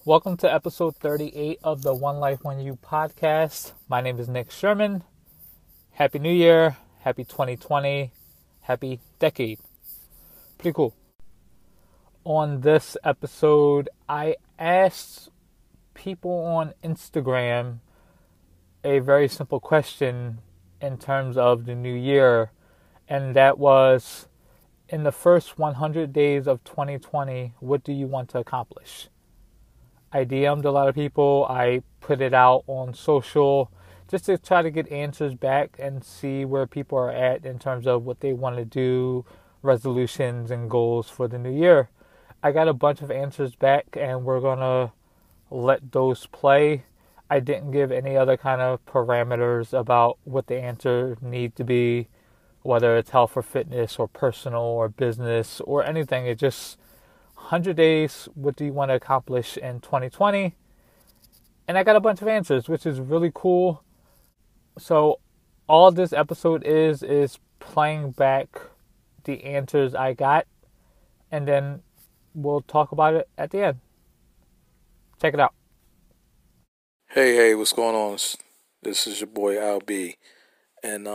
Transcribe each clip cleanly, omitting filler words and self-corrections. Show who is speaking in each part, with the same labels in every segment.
Speaker 1: Welcome to episode 38 of the One Life One You podcast. My name is Nick Sherman. Happy New Year. Happy 2020. Happy decade. Pretty cool. On this episode, I asked people on Instagram a very simple question in terms of the new year, and that was, in the first 100 days of 2020, what do you want to accomplish? I DM'd a lot of people. I put it out on social just to try to get answers back and see where people are at in terms of what they want to do, resolutions and goals for the new year. I got a bunch of answers back and we're going to let those play. I didn't give any other kind of parameters about what the answer need to be, whether it's health or fitness or personal or business or anything. It just 100 days, what do you want to accomplish in 2020? And I got a bunch of answers, which is really cool. So all this episode is playing back the answers I got, and then we'll talk about it at the end. Check it out.
Speaker 2: Hey, what's going on? This is your boy Al B. And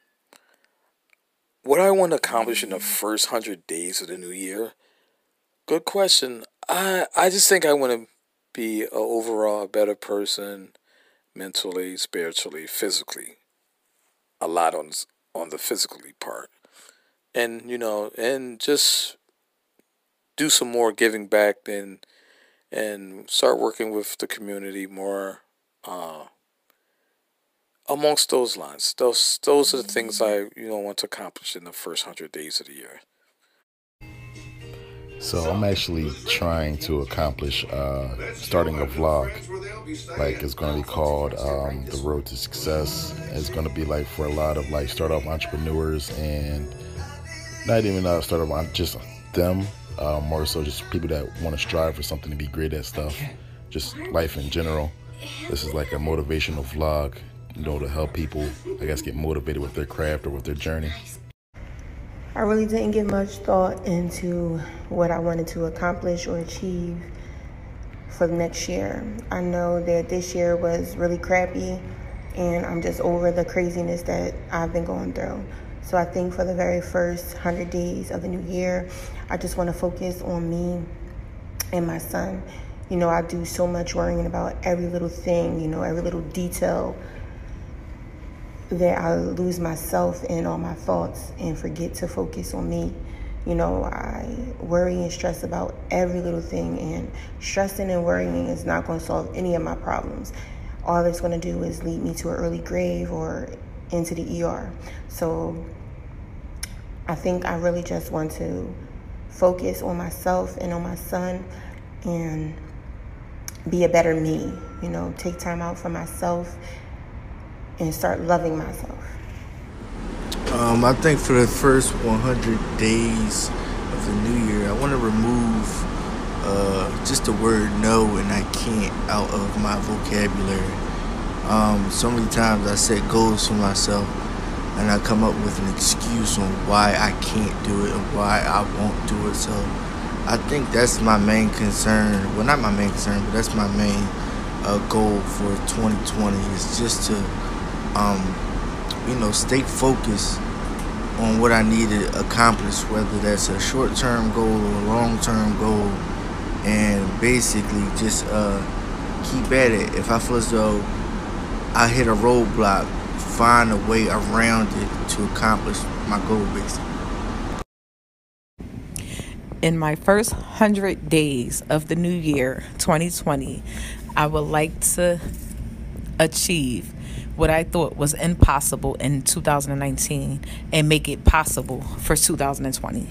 Speaker 2: what I want to accomplish in the first 100 days of the new year? Good question. I just think I want to be overall a better person, mentally, spiritually, physically. A lot on the physically part, and and just do some more giving back and start working with the community more. Amongst those lines, those are the things I want to accomplish in the first 100 days of the year.
Speaker 3: So I'm actually trying to accomplish starting a vlog. Like, it's going to be called The Road to Success. It's going to be like for a lot of like startup entrepreneurs, and not even startup, just them, more so just people that want to strive for something, to be great at stuff, just life in general. This is like a motivational vlog, to help people, I guess, get motivated with their craft or with their journey.
Speaker 4: I really didn't give much thought into what I wanted to accomplish or achieve for next year. I know that this year was really crappy, and I'm just over the craziness that I've been going through. So I think for the very first 100 days of the new year, I just want to focus on me and my son. I do so much worrying about every little thing, every little detail, that I lose myself in all my thoughts and forget to focus on me. I worry and stress about every little thing, and stressing and worrying is not going to solve any of my problems. All it's going to do is lead me to an early grave or into the ER. So I think I really just want to focus on myself and on my son and be a better me, take time out for myself and start loving myself.
Speaker 5: I think for the first 100 days of the new year, I want to remove just the word no and I can't out of my vocabulary. So many times I set goals for myself and I come up with an excuse on why I can't do it and why I won't do it. So I think that's my main concern. Well, not my main concern, but that's my main goal for 2020 is just to stay focused on what I need to accomplish, whether that's a short-term goal or a long-term goal, and basically just keep at it. If I feel as though I hit a roadblock, find a way around it to accomplish my goal, basically.
Speaker 6: In my first 100 days of the new year, 2020, I would like to achieve what I thought was impossible in 2019 and make it possible for 2020.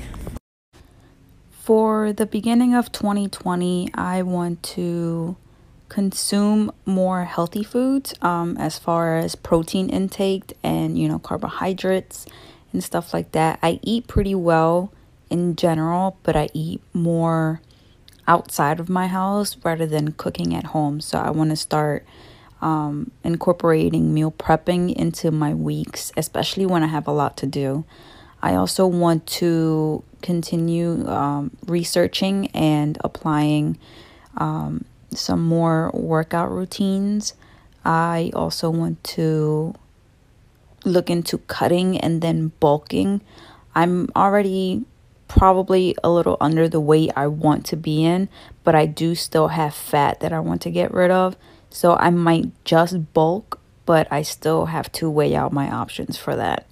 Speaker 7: For the beginning of 2020, I want to consume more healthy foods as far as protein intake and, carbohydrates and stuff like that. I eat pretty well in general, but I eat more outside of my house rather than cooking at home. So I want to start incorporating meal prepping into my weeks, especially when I have a lot to do. I also want to continue researching and applying some more workout routines. I also want to look into cutting and then bulking. I'm already probably a little under the weight I want to be in, but I do still have fat that I want to get rid of. So I might just bulk, but I still have to weigh out my options for that.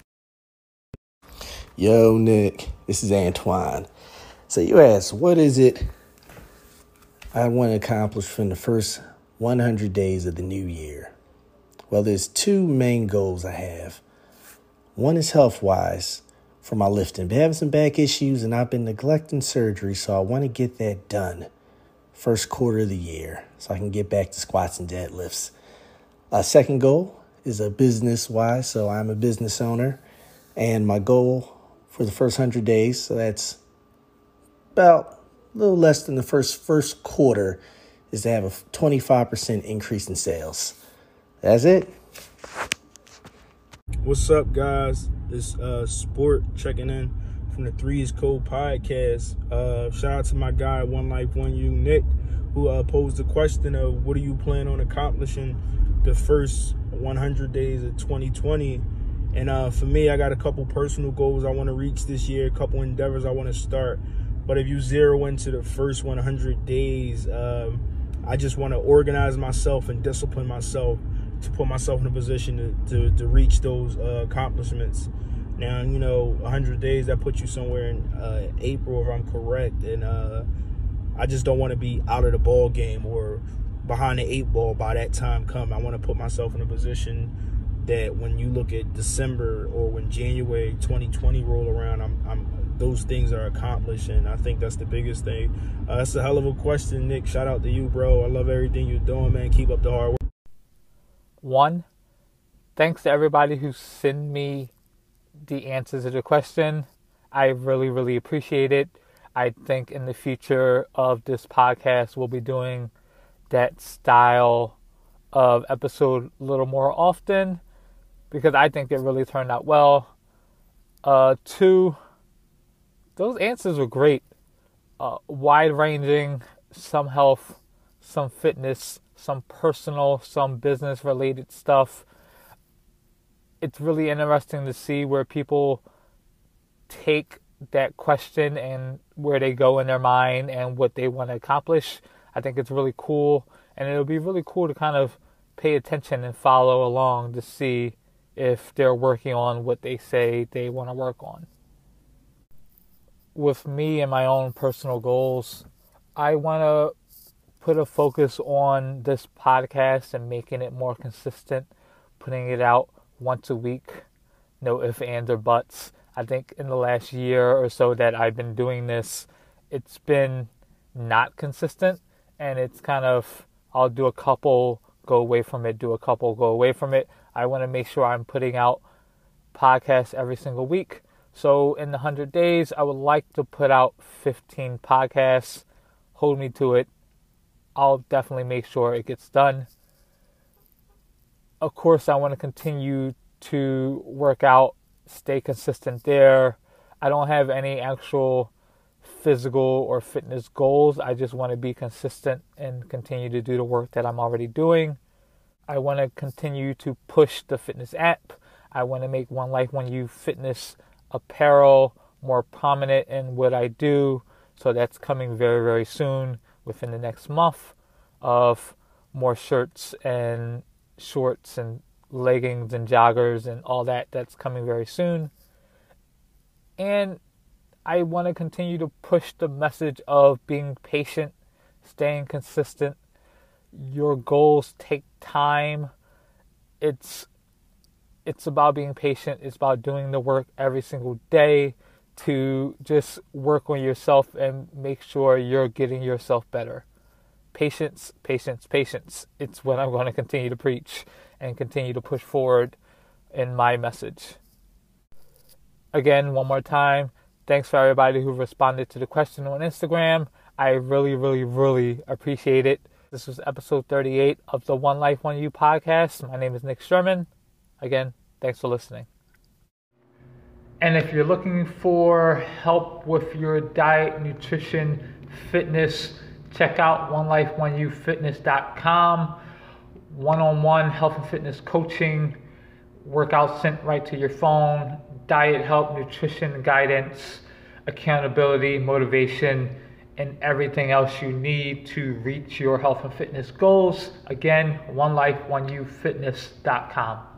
Speaker 8: Yo, Nick, this is Antoine. So you asked, what is it I want to accomplish from the first 100 days of the new year? Well, there's two main goals I have. One is health-wise for my lifting. Been having some back issues and I've been neglecting surgery, so I want to get that done first quarter of the year so I can get back to squats and deadlifts. Second goal is a business-wise, so I'm a business owner, and my goal for the first 100 days, so that's about a little less than the first quarter, is to have a 25% increase in sales. That's it.
Speaker 5: What's up, guys? It's Sport checking in from the Threes Code podcast. Shout out to my guy, One Life, One You, Nick, who posed the question of what do you plan on accomplishing the first 100 days of 2020. And for me, I got a couple personal goals I want to reach this year, a couple endeavors I want to start. But if you zero into the first 100 days, I just want to organize myself and discipline myself to put myself in a position to reach those accomplishments. Now, 100 days, that puts you somewhere in April, if I'm correct. And I just don't want to be out of the ball game or behind the eight ball by that time come. I want to put myself in a position that when you look at December or when January 2020 roll around, those things are accomplished, and I think that's the biggest thing. That's a hell of a question, Nick. Shout out to you, bro. I love everything you're doing, man. Keep up the hard work.
Speaker 1: One, thanks to everybody who sent me the answers to the question. I really, really appreciate it. I think in the future of this podcast, we'll be doing that style of episode a little more often because I think it really turned out well. Two, those answers were great. Wide-ranging, some health, some fitness, some personal, some business-related stuff. It's really interesting to see where people take that question and where they go in their mind and what they want to accomplish. I think it's really cool, and it'll be really cool to kind of pay attention and follow along to see if they're working on what they say they want to work on. With me and my own personal goals, I want to put a focus on this podcast and making it more consistent, putting it out once a week, no ifs, ands, or buts. I think in the last year or so that I've been doing this, it's been not consistent, and it's kind of, I'll do a couple, go away from it, do a couple, go away from it. I want to make sure I'm putting out podcasts every single week. So in the 100 days, I would like to put out 15 podcasts. Hold me to it. I'll definitely make sure it gets done. Of course, I want to continue to work out, stay consistent there. I don't have any actual physical or fitness goals. I just want to be consistent and continue to do the work that I'm already doing. I want to continue to push the fitness app. I want to make One Life, One You fitness apparel more prominent in what I do. So that's coming very, very soon, within the next month, of more shirts and shorts and leggings and joggers and all that. That's coming very soon. And I want to continue to push the message of being patient, staying consistent. Your goals take time. It's about being patient. It's about doing the work every single day to just work on yourself and make sure you're getting yourself better. Patience, patience, patience. It's what I'm going to continue to preach and continue to push forward in my message. Again, one more time, thanks for everybody who responded to the question on Instagram. I really, really, really appreciate it. This was episode 38 of the One Life, One You podcast. My name is Nick Sherman. Again, thanks for listening. And if you're looking for help with your diet, nutrition, fitness, Check out onelifeoneyoufitness.com. One-on-one health and fitness coaching, workouts sent right to your phone, diet help, nutrition guidance, accountability, motivation, and everything else you need to reach your health and fitness goals. Again, onelifeoneyoufitness.com.